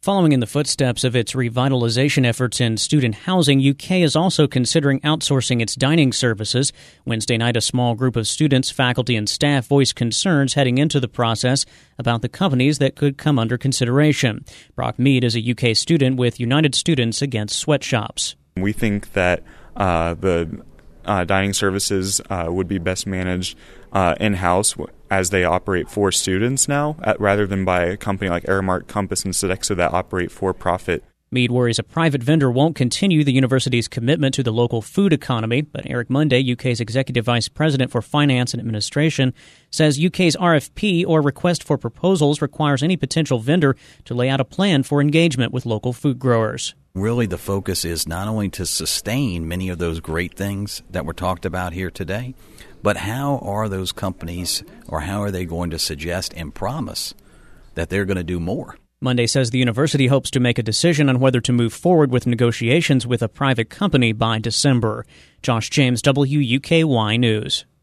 Following in the footsteps of its revitalization efforts in student housing, UK is also considering outsourcing its dining services. Wednesday night, a small group of students, faculty, and staff voiced concerns heading into the process about the companies that could come under consideration. Brock Mead is a UK student with United Students Against Sweatshops. We think that the dining services would be best managed in-house as they operate for students now, rather than by a company like Aramark, Compass, and Sodexo that operate for profit. Mead worries a private vendor won't continue the university's commitment to the local food economy, but Eric Munday, UK's Executive Vice President for Finance and Administration, says UK's RFP, or request for proposals, requires any potential vendor to lay out a plan for engagement with local food growers. Really, the focus is not only to sustain many of those great things that were talked about here today, but how are those companies, or how are they going to suggest and promise that they're going to do more? Monday says the university hopes to make a decision on whether to move forward with negotiations with a private company by December. Josh James, WUKY News.